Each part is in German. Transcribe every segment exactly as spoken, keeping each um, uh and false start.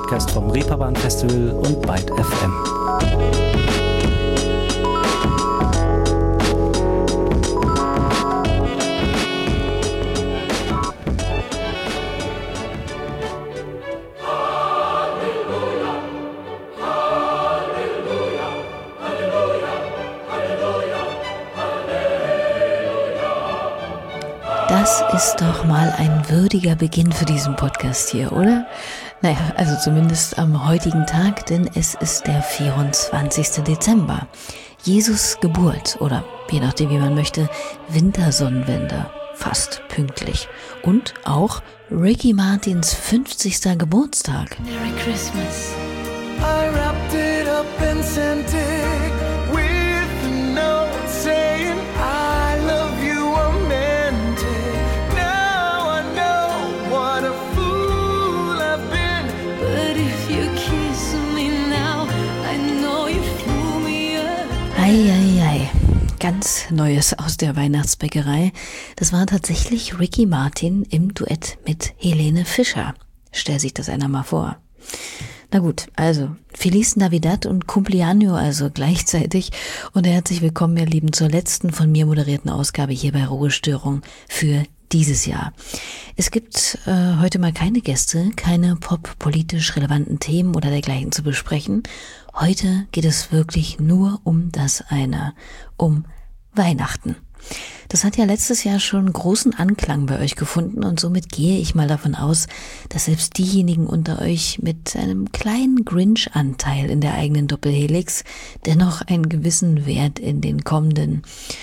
Podcast vom Reeperbahn Festival und Byte F M. Das ist doch mal ein würdiger Beginn für diesen Podcast hier, oder? Naja, also zumindest am heutigen Tag, denn es ist der vierundzwanzigste Dezember. Jesus Geburt oder, je nachdem wie man möchte, Wintersonnenwende. Fast pünktlich. Und auch Ricky Martins fünfzigster Geburtstag. Merry Christmas. I wrapped it up and sent it with a note saying I love you, I meant it. Now I know what a fool I've been. But if you kiss me now, I know you fool me up. Ei, ei, ei. Ganz Neues aus der Weihnachtsbäckerei. Das war tatsächlich Ricky Martin im Duett mit Helene Fischer. Stell sich das einer mal vor. Na gut, also Feliz Navidad und Cumpleaños also gleichzeitig und herzlich willkommen, ihr Lieben, zur letzten von mir moderierten Ausgabe hier bei Ruhestörung für dieses Jahr. Es gibt äh, heute mal keine Gäste, keine pop-politisch relevanten Themen oder dergleichen zu besprechen. Heute geht es wirklich nur um das eine, um Weihnachten. Das hat ja letztes Jahr schon großen Anklang bei euch gefunden und somit gehe ich mal davon aus, dass selbst diejenigen unter euch mit einem kleinen Grinch-Anteil in der eigenen Doppelhelix dennoch einen gewissen Wert in den kommenden,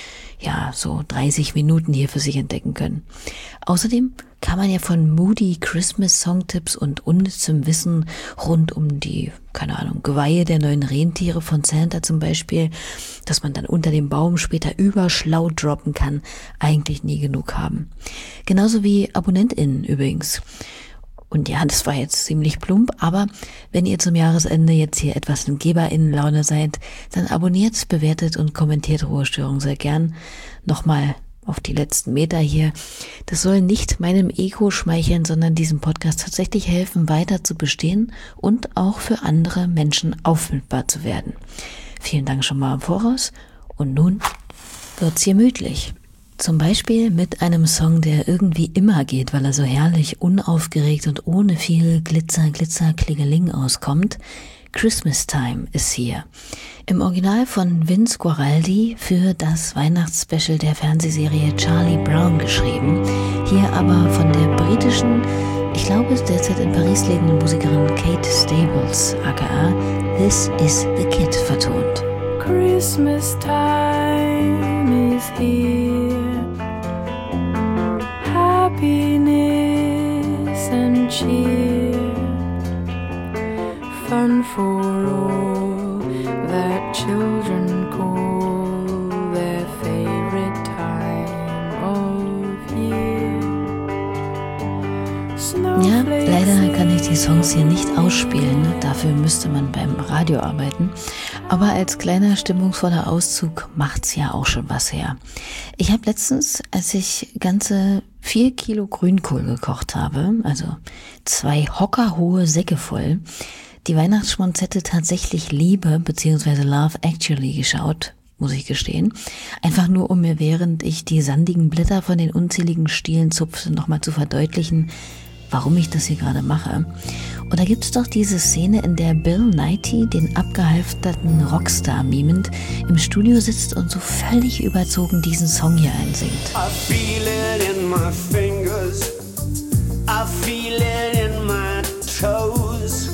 ja, so dreißig Minuten hier für sich entdecken können. Außerdem kann man ja von moody Christmas-Songtipps und unnützem Wissen rund um die, keine Ahnung, Geweihe der neuen Rentiere von Santa zum Beispiel, dass man dann unter dem Baum später überschlau droppen kann, eigentlich nie genug haben. Genauso wie AbonnentInnen übrigens. Und ja, das war jetzt ziemlich plump, aber wenn ihr zum Jahresende jetzt hier etwas in GeberInnen-Laune seid, dann abonniert, bewertet und kommentiert Ruhestörung sehr gern. Nochmal auf die letzten Meter hier. Das soll nicht meinem Ego schmeicheln, sondern diesem Podcast tatsächlich helfen, weiter zu bestehen und auch für andere Menschen auffindbar zu werden. Vielen Dank schon mal im Voraus und nun wird's gemütlich. Zum Beispiel mit einem Song, der irgendwie immer geht, weil er so herrlich unaufgeregt und ohne viel Glitzer, Glitzer, Klingeling auskommt. Christmas Time ist hier. Im Original von Vince Guaraldi für das Weihnachtsspecial der Fernsehserie Charlie Brown geschrieben. Hier aber von der britischen, ich glaube derzeit in Paris lebenden Musikerin Kate Stables, aka This Is The Kid, vertont. Christmas time is here. Happiness and cheer, fun for all that children call their favorite time of year. Ja, leider kann ich die Songs hier nicht ausspielen, dafür müsste man beim Radio arbeiten. Aber als kleiner stimmungsvoller Auszug macht's ja auch schon was her. Ich habe letztens, als ich ganze vier Kilo Grünkohl gekocht habe, also zwei hockerhohe Säcke voll, die Weihnachtsschmonzette tatsächlich Liebe bzw. Love Actually geschaut, muss ich gestehen. Einfach nur, um mir während ich die sandigen Blätter von den unzähligen Stielen zupfte, nochmal zu verdeutlichen, warum ich das hier gerade mache. Und da gibt's doch diese Szene, in der Bill Nighy den abgehalfterten Rockstar mimend im Studio sitzt und so völlig überzogen diesen Song hier einsingt. I feel it in my fingers, I feel it in my toes.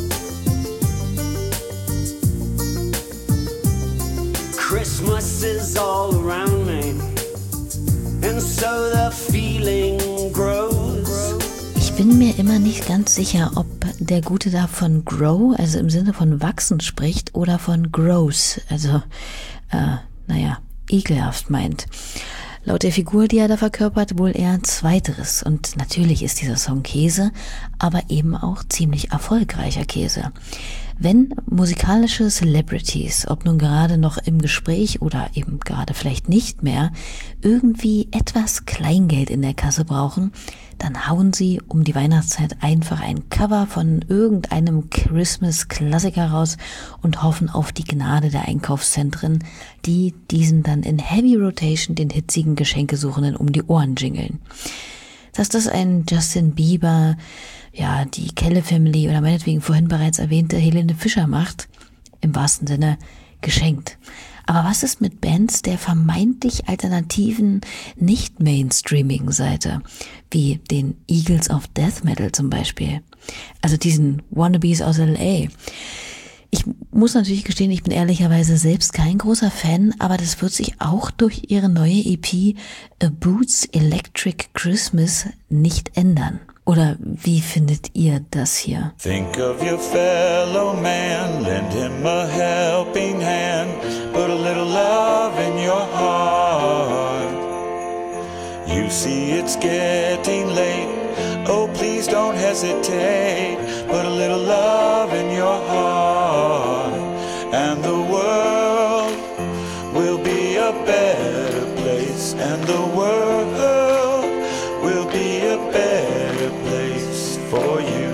Christmas is all around me, and so the feeling grows. Ich bin mir immer nicht ganz sicher, ob der Gute da von grow, also im Sinne von wachsen spricht, oder von gross, also, äh, naja, ekelhaft meint. Laut der Figur, die er da verkörpert, wohl eher Zweiteres. Und natürlich ist dieser Song Käse, aber eben auch ziemlich erfolgreicher Käse. Wenn musikalische Celebrities, ob nun gerade noch im Gespräch oder eben gerade vielleicht nicht mehr, irgendwie etwas Kleingeld in der Kasse brauchen, dann hauen sie um die Weihnachtszeit einfach ein Cover von irgendeinem Christmas-Klassiker raus und hoffen auf die Gnade der Einkaufszentren, die diesen dann in Heavy Rotation den hitzigen Geschenkesuchenden um die Ohren jingeln. Dass das ein Justin Bieber, ja, die Kelle Family oder meinetwegen vorhin bereits erwähnte Helene Fischer macht, im wahrsten Sinne geschenkt. Aber was ist mit Bands der vermeintlich alternativen, nicht mainstreamigen Seite, wie den Eagles of Death Metal zum Beispiel? Also diesen Wannabes aus L A. Ich muss natürlich gestehen, ich bin ehrlicherweise selbst kein großer Fan, aber das wird sich auch durch ihre neue E P A Boots Electric Christmas nicht ändern. Oder wie findet ihr das hier? Think of your fellow man, lend him a helping hand, put a little love in your heart. You see it's getting late, oh please don't hesitate, put a little love in your heart, and the world will be a better place, and the world will be a better place for you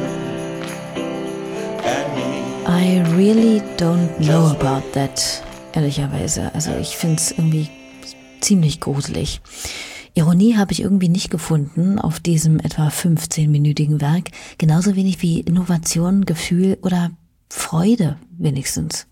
and me. I really don't know about that, ehrlicherweise. Also ich finde es irgendwie ziemlich gruselig. Ironie habe ich irgendwie nicht gefunden auf diesem etwa fünfzehnminütigen Werk, genauso wenig wie Innovation, Gefühl oder Freude wenigstens.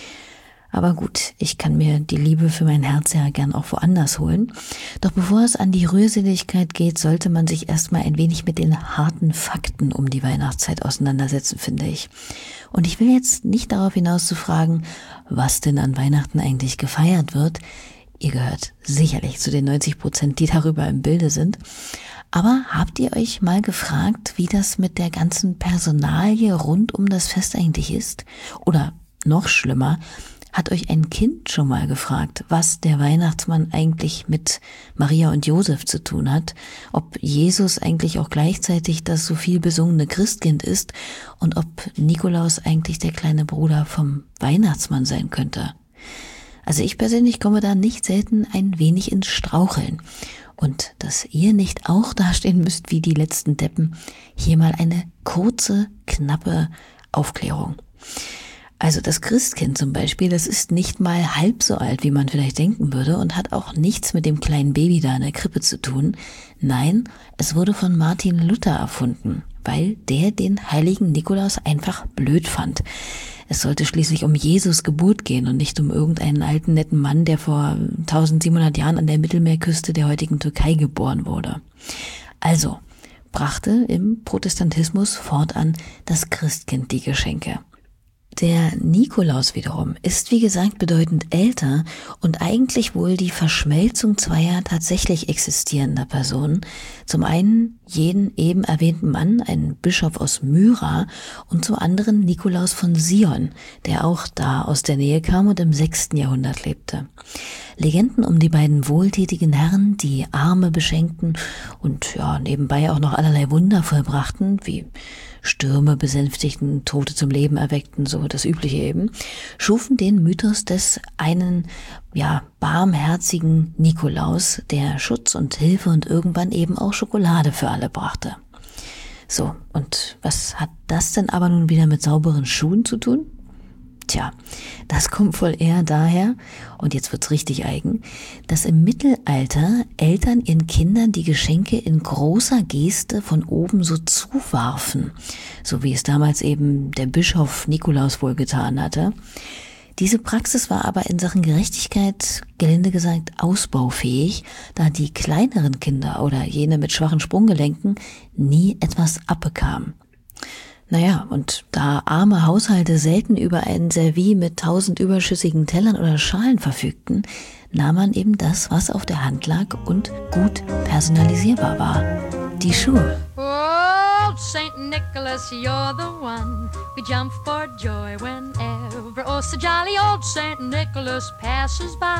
Aber gut, ich kann mir die Liebe für mein Herz ja gern auch woanders holen. Doch bevor es an die Rührseligkeit geht, sollte man sich erstmal ein wenig mit den harten Fakten um die Weihnachtszeit auseinandersetzen, finde ich. Und ich will jetzt nicht darauf hinaus zu fragen, was denn an Weihnachten eigentlich gefeiert wird. Ihr gehört sicherlich zu den neunzig Prozent, die darüber im Bilde sind. Aber habt ihr euch mal gefragt, wie das mit der ganzen Personalie rund um das Fest eigentlich ist? Oder noch schlimmer, hat euch ein Kind schon mal gefragt, was der Weihnachtsmann eigentlich mit Maria und Josef zu tun hat? Ob Jesus eigentlich auch gleichzeitig das so viel besungene Christkind ist und ob Nikolaus eigentlich der kleine Bruder vom Weihnachtsmann sein könnte? Also ich persönlich komme da nicht selten ein wenig ins Straucheln. Und dass ihr nicht auch dastehen müsst wie die letzten Deppen, hier mal eine kurze, knappe Aufklärung. Also das Christkind zum Beispiel, das ist nicht mal halb so alt, wie man vielleicht denken würde und hat auch nichts mit dem kleinen Baby da in der Krippe zu tun. Nein, es wurde von Martin Luther erfunden, weil der den heiligen Nikolaus einfach blöd fand. Es sollte schließlich um Jesus Geburt gehen und nicht um irgendeinen alten, netten Mann, der vor eintausendsiebenhundert Jahren an der Mittelmeerküste der heutigen Türkei geboren wurde. Also brachte im Protestantismus fortan das Christkind die Geschenke. Der Nikolaus wiederum ist, wie gesagt, bedeutend älter und eigentlich wohl die Verschmelzung zweier tatsächlich existierender Personen. Zum einen jeden eben erwähnten Mann, ein Bischof aus Myra, und zum anderen Nikolaus von Sion, der auch da aus der Nähe kam und im sechsten Jahrhundert lebte. Legenden um die beiden wohltätigen Herren, die Arme beschenkten und ja nebenbei auch noch allerlei Wunder vollbrachten, wie Stürme besänftigten, Tote zum Leben erweckten, so das Übliche eben, schufen den Mythos des einen, ja, barmherzigen Nikolaus, der Schutz und Hilfe und irgendwann eben auch Schokolade für alle brachte. So, und was hat das denn aber nun wieder mit sauberen Schuhen zu tun? Tja, das kommt wohl eher daher, und jetzt wird's richtig eigen, dass im Mittelalter Eltern ihren Kindern die Geschenke in großer Geste von oben so zuwarfen, so wie es damals eben der Bischof Nikolaus wohl getan hatte. Diese Praxis war aber in Sachen Gerechtigkeit, gelinde gesagt, ausbaufähig, da die kleineren Kinder oder jene mit schwachen Sprunggelenken nie etwas abbekamen. Naja, und da arme Haushalte selten über ein Service mit tausend überschüssigen Tellern oder Schalen verfügten, nahm man eben das, was auf der Hand lag und gut personalisierbar war. Die Schuhe. Oh, Saint Nicholas, you're the one. We jump for joy whenever. Oh, so jolly old Saint Nicholas passes by,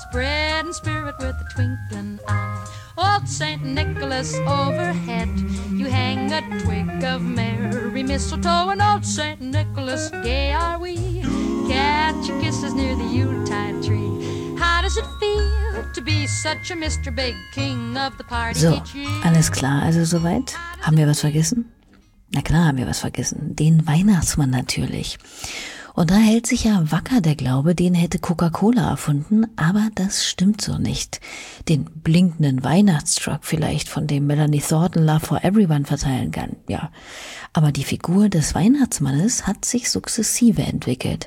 spreading spirit with a twinkling eye. Old Saint Nicholas overhead, You hang a twig of merry mistletoe, and old Saint Nicholas, gay are we. Catch your kisses near the Yuletide tree. How does it feel to be such a Mister Big King of the party So, each year? alles klar, also soweit? Haben wir was vergessen? Na klar haben wir was vergessen. Den Weihnachtsmann natürlich. Und da hält sich ja wacker der Glaube, den hätte Coca-Cola erfunden, aber das stimmt so nicht. Den blinkenden Weihnachtstruck vielleicht, von dem Melanie Thornton Love for Everyone verteilen kann, ja. Aber die Figur des Weihnachtsmannes hat sich sukzessive entwickelt.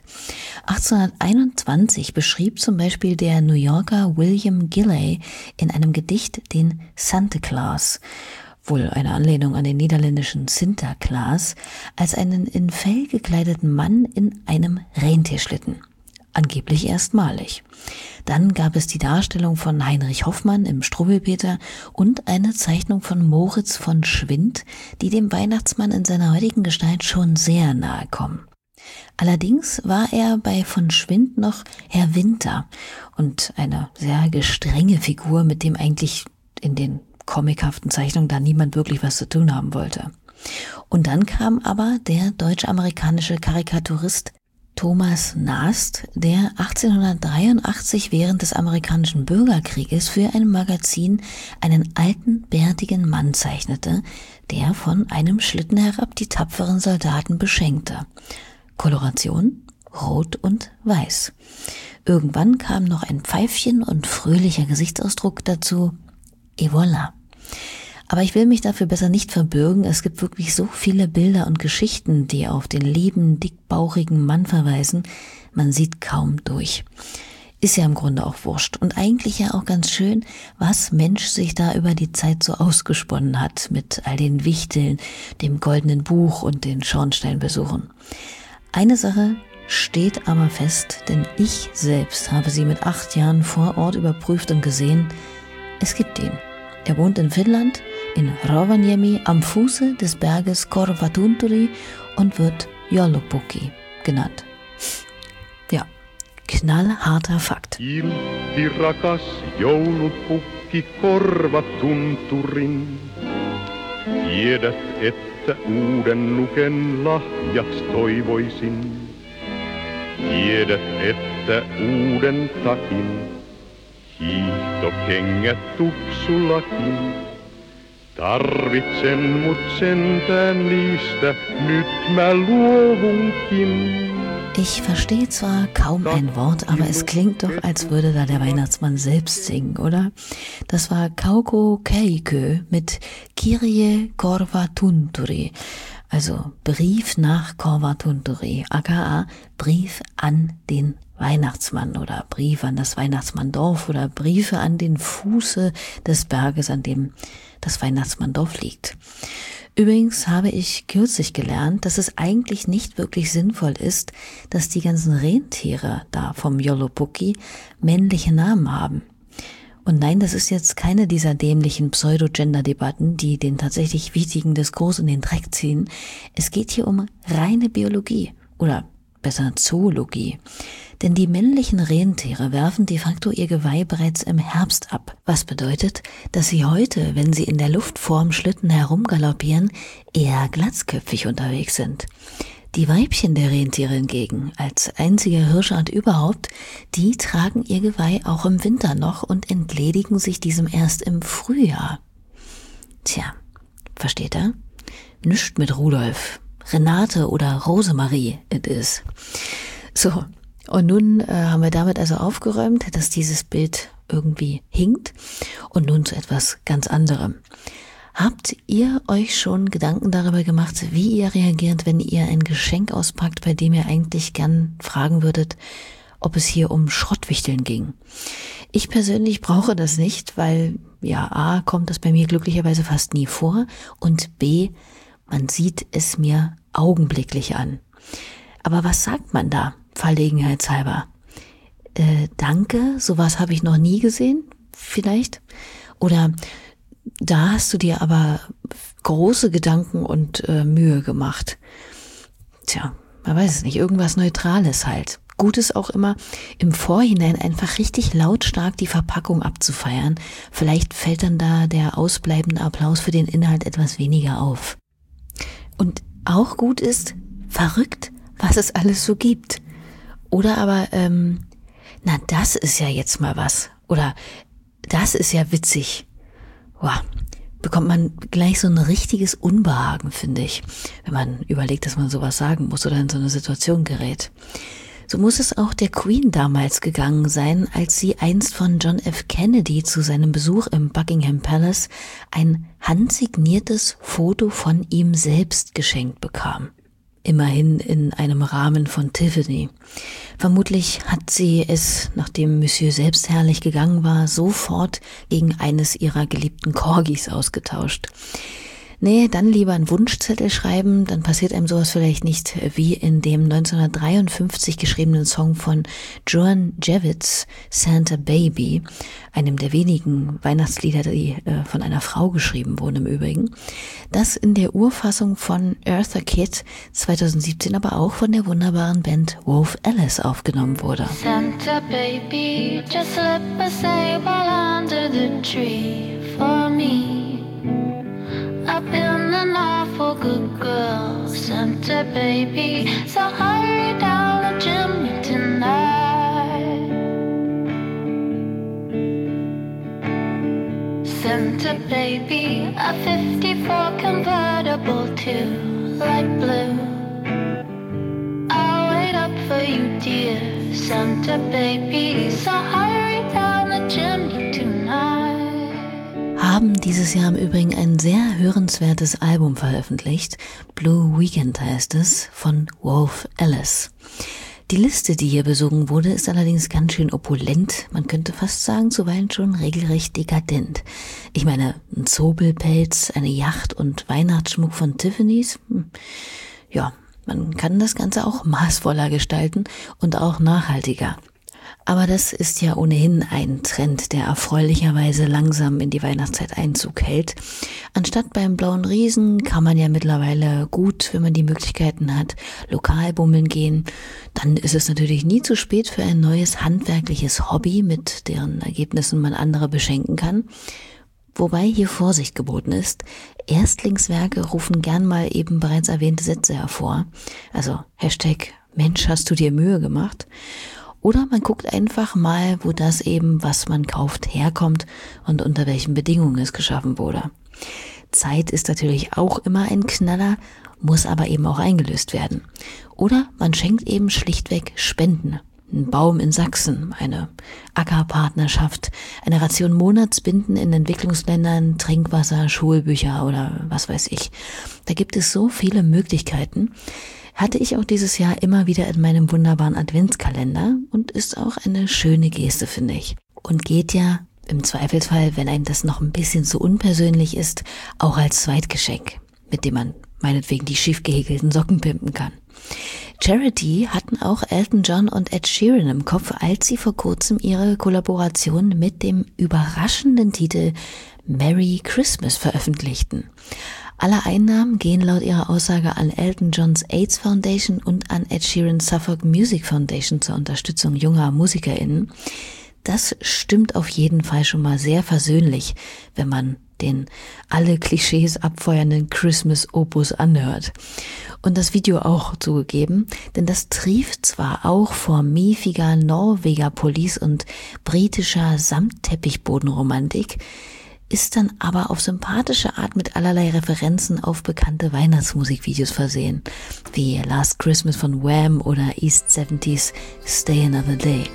achtzehnhunderteinundzwanzig beschrieb zum Beispiel der New Yorker William Gilley in einem Gedicht den Santa Claus, wohl eine Anlehnung an den niederländischen Sinterklaas, als einen in Fell gekleideten Mann in einem Rentierschlitten. Angeblich erstmalig. Dann gab es die Darstellung von Heinrich Hoffmann im Struwwelpeter und eine Zeichnung von Moritz von Schwind, die dem Weihnachtsmann in seiner heutigen Gestalt schon sehr nahe kommen. Allerdings war er bei von Schwind noch Herr Winter und eine sehr gestrenge Figur, mit dem eigentlich in den comichaften Zeichnungen da niemand wirklich was zu tun haben wollte. Und dann kam aber der deutsch-amerikanische Karikaturist Thomas Nast, der achtzehnhundertdreiundachtzig während des amerikanischen Bürgerkrieges für ein Magazin einen alten, bärtigen Mann zeichnete, der von einem Schlitten herab die tapferen Soldaten beschenkte. Koloration rot und weiß. Irgendwann kam noch ein Pfeifchen und fröhlicher Gesichtsausdruck dazu. Et voilà. Aber ich will mich dafür besser nicht verbürgen. Es gibt wirklich so viele Bilder und Geschichten, die auf den lieben, dickbauchigen Mann verweisen. Man sieht kaum durch. Ist ja im Grunde auch wurscht. Und eigentlich ja auch ganz schön, was Mensch sich da über die Zeit so ausgesponnen hat mit all den Wichteln, dem goldenen Buch und den Schornsteinbesuchen. Eine Sache steht aber fest, denn ich selbst habe sie mit acht Jahren vor Ort überprüft und gesehen, es gibt ihn. Er wohnt in Finnland, in Rovaniemi, am Fuße des Berges Korvatunturi und wird Joulupukki genannt. Ja, knallharter Fakt. Kiltti rakas joulupukki Korvatunturin. Tiedät, että uuden nuken lahjaks toivoisin. Tiedät, että uuden takin. Hiihtokengät tupsullakin. Tarvitsen mut sentään niistä, nyt mä luovunkin. Ich verstehe zwar kaum ein Wort, aber es klingt doch, als würde da der Weihnachtsmann selbst singen, oder? Das war Kauko Keikö mit Kyrie Korvatunturi, also Brief nach Korvatunturi, aka Brief an den Weihnachtsmann oder Brief an das Weihnachtsmanndorf oder Briefe an den Fuße des Berges, an dem das Weihnachtsmanndorf liegt. Übrigens habe ich kürzlich gelernt, dass es eigentlich nicht wirklich sinnvoll ist, dass die ganzen Rentiere da vom Joulupukki männliche Namen haben. Und nein, das ist jetzt keine dieser dämlichen Pseudo-Gender-Debatten, die den tatsächlich wichtigen Diskurs in den Dreck ziehen. Es geht hier um reine Biologie oder besser Zoologie. Denn die männlichen Rentiere werfen de facto ihr Geweih bereits im Herbst ab. Was bedeutet, dass sie heute, wenn sie in der Luft vorm Schlitten herumgaloppieren, eher glatzköpfig unterwegs sind. Die Weibchen der Rentiere hingegen, als einzige Hirschart überhaupt, die tragen ihr Geweih auch im Winter noch und entledigen sich diesem erst im Frühjahr. Tja, versteht er? Nischt mit Rudolf, Renate oder Rosemarie, it is. So, und nun äh, haben wir damit also aufgeräumt, dass dieses Bild irgendwie hinkt. Und nun zu etwas ganz anderem. Habt ihr euch schon Gedanken darüber gemacht, wie ihr reagiert, wenn ihr ein Geschenk auspackt, bei dem ihr eigentlich gern fragen würdet, ob es hier um Schrottwichteln ging? Ich persönlich brauche das nicht, weil ja, A, kommt das bei mir glücklicherweise fast nie vor und B, man sieht es mir augenblicklich an. Aber was sagt man da, verlegenheitshalber? Äh, danke, sowas habe ich noch nie gesehen, vielleicht? Oder da hast du dir aber große Gedanken und äh, Mühe gemacht. Tja, man weiß es nicht, irgendwas Neutrales halt. gut ist auch immer, im Vorhinein einfach richtig lautstark die Verpackung abzufeiern. Vielleicht fällt dann da der ausbleibende Applaus für den Inhalt etwas weniger auf. Und auch gut ist, verrückt, was es alles so gibt. Oder aber, ähm, na, das ist ja jetzt mal was. Oder das ist ja witzig. Wow, bekommt man gleich so ein richtiges Unbehagen, finde ich, wenn man überlegt, dass man sowas sagen muss oder in so eine Situation gerät. So muss es auch der Queen damals gegangen sein, als sie einst von John F. Kennedy zu seinem Besuch im Buckingham Palace ein handsigniertes Foto von ihm selbst geschenkt bekam. Immerhin in einem Rahmen von Tiffany. Vermutlich hat sie es, nachdem Monsieur selbst herrlich gegangen war, sofort gegen eines ihrer geliebten Corgis ausgetauscht. Nee, dann lieber einen Wunschzettel schreiben, dann passiert einem sowas vielleicht nicht wie in dem neunzehnhundertdreiundfünfzig geschriebenen Song von Joan Jevons, Santa Baby, einem der wenigen Weihnachtslieder, die äh, von einer Frau geschrieben wurden im Übrigen, das in der Urfassung von Eartha Kitt zweitausendsiebzehn aber auch von der wunderbaren Band Wolf Alice aufgenommen wurde. Santa Baby, just slip a sable under the tree for me. I've been an awful good girl, Santa baby, so hurry down the chimney tonight. Santa baby, a fifty-four convertible to light blue. I'll wait up for you, dear Santa baby, so hurry down the chimney tonight. Haben dieses Jahr im Übrigen ein sehr hörenswertes Album veröffentlicht. Blue Weekend heißt es, von Wolf Alice. Die Liste, die hier besungen wurde, ist allerdings ganz schön opulent. Man könnte fast sagen, zuweilen schon regelrecht dekadent. Ich meine, ein Zobelpelz, eine Yacht und Weihnachtsschmuck von Tiffany's. Hm. Ja, man kann das Ganze auch maßvoller gestalten und auch nachhaltiger. Aber das ist ja ohnehin ein Trend, der erfreulicherweise langsam in die Weihnachtszeit Einzug hält. Anstatt beim Blauen Riesen kann man ja mittlerweile gut, wenn man die Möglichkeiten hat, lokal bummeln gehen. Dann ist es natürlich nie zu spät für ein neues handwerkliches Hobby, mit deren Ergebnissen man andere beschenken kann. Wobei hier Vorsicht geboten ist. Erstlingswerke rufen gern mal eben bereits erwähnte Sätze hervor. Also Hashtag Mensch, hast du dir Mühe gemacht? Oder man guckt einfach mal, wo das eben, was man kauft, herkommt und unter welchen Bedingungen es geschaffen wurde. Zeit ist natürlich auch immer ein Knaller, muss aber eben auch eingelöst werden. Oder man schenkt eben schlichtweg Spenden. Ein Baum in Sachsen, eine Ackerpartnerschaft, eine Ration Monatsbinden in Entwicklungsländern, Trinkwasser, Schulbücher oder was weiß ich. Da gibt es so viele Möglichkeiten. Hatte ich auch dieses Jahr immer wieder in meinem wunderbaren Adventskalender und ist auch eine schöne Geste, finde ich. Und geht ja im Zweifelsfall, wenn einem das noch ein bisschen zu unpersönlich ist, auch als Zweitgeschenk, mit dem man meinetwegen die schief gehäkelten Socken pimpen kann. Charity hatten auch Elton John und Ed Sheeran im Kopf, als sie vor kurzem ihre Kollaboration mit dem überraschenden Titel Merry Christmas veröffentlichten. Alle Einnahmen gehen laut ihrer Aussage an Elton Johns AIDS Foundation und an Ed Sheerans Suffolk Music Foundation zur Unterstützung junger MusikerInnen. Das stimmt auf jeden Fall schon mal sehr versöhnlich, wenn man den alle Klischees abfeuernden Christmas-Opus anhört. Und das Video auch zugegeben, denn das trieft zwar auch vor miefiger Norweger-Police und britischer Samtteppichbodenromantik, ist dann aber auf sympathische Art mit allerlei Referenzen auf bekannte Weihnachtsmusikvideos versehen, wie Last Christmas von Wham oder East seventies Stay Another Day.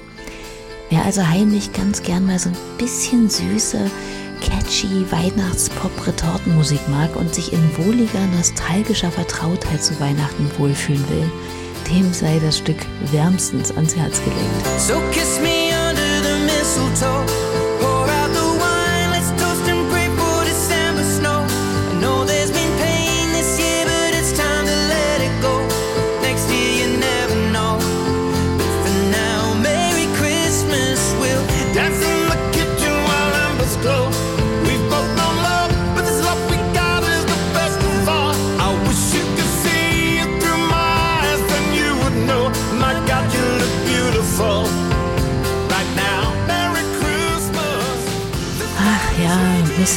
Wer also heimlich ganz gern mal so ein bisschen süße, catchy Weihnachtspop-Retortenmusik mag und sich in wohliger, nostalgischer Vertrautheit zu Weihnachten wohlfühlen will, dem sei das Stück wärmstens ans Herz gelegt. So kiss me under the mistletoe, pour out the wine, let's toast and pray for December snow. I know there's been pain this year, but it's time to let it go. Next year you never know, but for now, Merry Christmas. We'll dance in the kitchen while embers glow. We've both known love, but this love we got is the best of all. I wish you could see it through my eyes, then you would know. My God, you look beautiful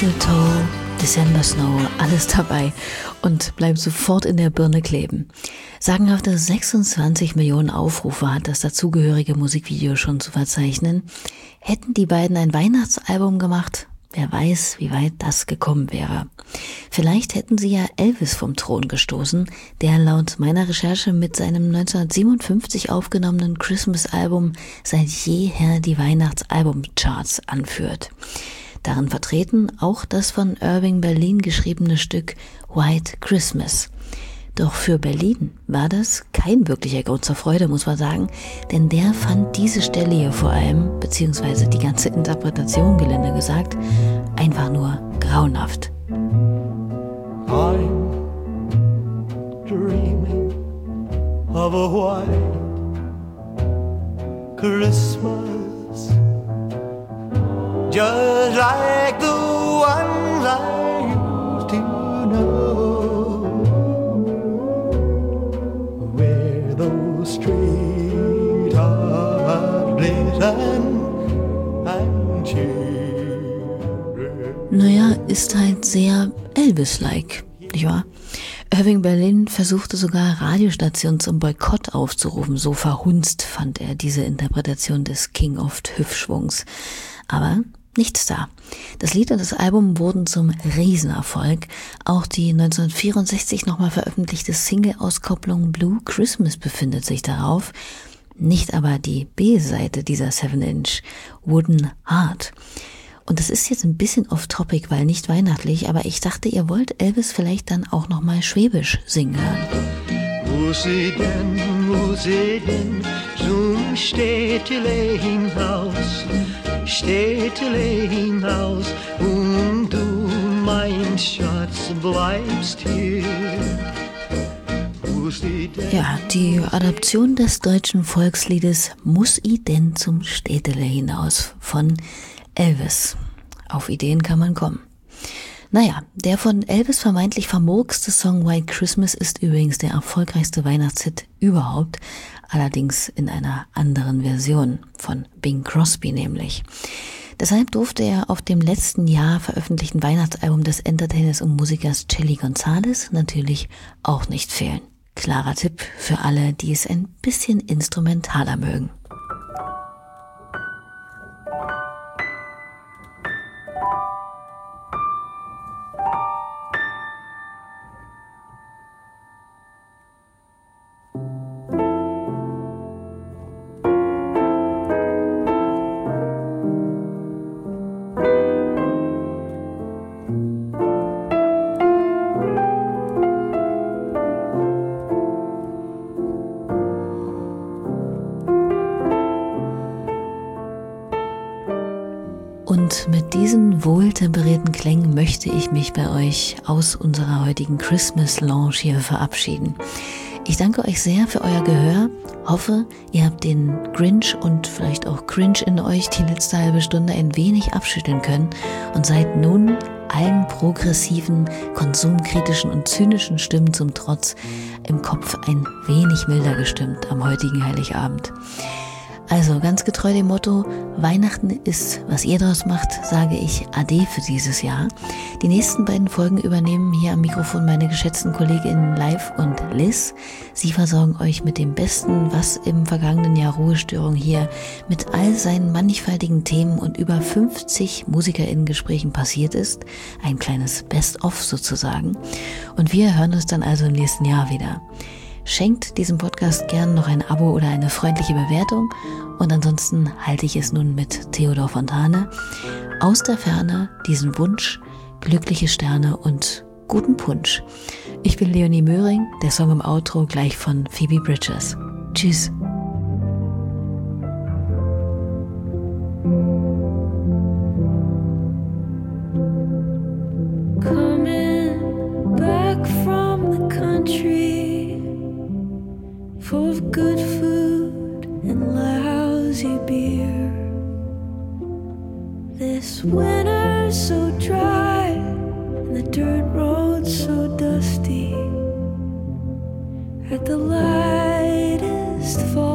Mistletoe, December Snow, alles dabei und bleibt sofort in der Birne kleben. Sagenhafte sechsundzwanzig Millionen Aufrufe hat das dazugehörige Musikvideo schon zu verzeichnen. Hätten die beiden ein Weihnachtsalbum gemacht, wer weiß, wie weit das gekommen wäre. Vielleicht hätten sie ja Elvis vom Thron gestoßen, der laut meiner Recherche mit seinem neunzehnhundertsiebenundfünfzig aufgenommenen Christmas-Album seit jeher die Weihnachtsalbumcharts anführt. Darin vertreten auch das von Irving Berlin geschriebene Stück White Christmas. Doch für Berlin war das kein wirklicher Grund zur Freude, muss man sagen, denn der fand diese Stelle hier vor allem, beziehungsweise die ganze Interpretation, gelinde gesagt, einfach nur grauenhaft. I'm dreaming of a white Christmas, just like the ones I used to know, where those streets are glisten and children. Naja, ist halt sehr Elvis-like, nicht wahr? Irving Berlin versuchte sogar Radiostationen zum Boykott aufzurufen, so verhunzt fand er diese Interpretation des King of Hüftschwungs. Aber nichts da. Das Lied und das Album wurden zum Riesenerfolg. Auch die neunzehnhundertvierundsechzig nochmal veröffentlichte Single-Auskopplung Blue Christmas befindet sich darauf. Nicht aber die B-Seite dieser seven inch, Wooden Heart. Und das ist jetzt ein bisschen off-topic, weil nicht weihnachtlich, aber ich dachte, ihr wollt Elvis vielleicht dann auch nochmal Schwäbisch singen hören. Wo sie denn, wo sie denn zum Städtele hinaus, Städtele hinaus, und du, mein Schatz, bleibst hier. Ja, die Adaption des deutschen Volksliedes Muss i denn zum Städtele hinaus von Elvis. Auf Ideen kann man kommen. Naja, der von Elvis vermeintlich vermurkste Song White Christmas ist übrigens der erfolgreichste Weihnachtshit überhaupt, allerdings in einer anderen Version, von Bing Crosby nämlich. Deshalb durfte er auf dem letzten Jahr veröffentlichten Weihnachtsalbum des Entertainers und Musikers Chilly Gonzales natürlich auch nicht fehlen. Klarer Tipp für alle, die es ein bisschen instrumentaler mögen. Und mit diesen wohltemperierten Klängen möchte ich mich bei euch aus unserer heutigen Christmas Lounge hier verabschieden. Ich danke euch sehr für euer Gehör, hoffe, ihr habt den Grinch und vielleicht auch Cringe in euch die letzte halbe Stunde ein wenig abschütteln können und seid nun allen progressiven, konsumkritischen und zynischen Stimmen zum Trotz im Kopf ein wenig milder gestimmt am heutigen Heiligabend. Also ganz getreu dem Motto, Weihnachten ist, was ihr draus macht, sage ich Ade für dieses Jahr. Die nächsten beiden Folgen übernehmen hier am Mikrofon meine geschätzten Kolleginnen Live und Liz. Sie versorgen euch mit dem Besten, was im vergangenen Jahr Ruhestörung hier mit all seinen mannigfaltigen Themen und über fünfzig MusikerInnen-Gesprächen passiert ist. Ein kleines Best-of sozusagen. Und wir hören uns dann also im nächsten Jahr wieder. Schenkt diesem Podcast gern noch ein Abo oder eine freundliche Bewertung und ansonsten halte ich es nun mit Theodor Fontane. Aus der Ferne diesen Wunsch, glückliche Sterne und guten Punsch. Ich bin Leonie Möhring, der Song im Outro gleich von Phoebe Bridgers. Tschüss. Coming back from the country, full of good food and lousy beer. This winter's so dry and the dirt road's so dusty. At the lightest fall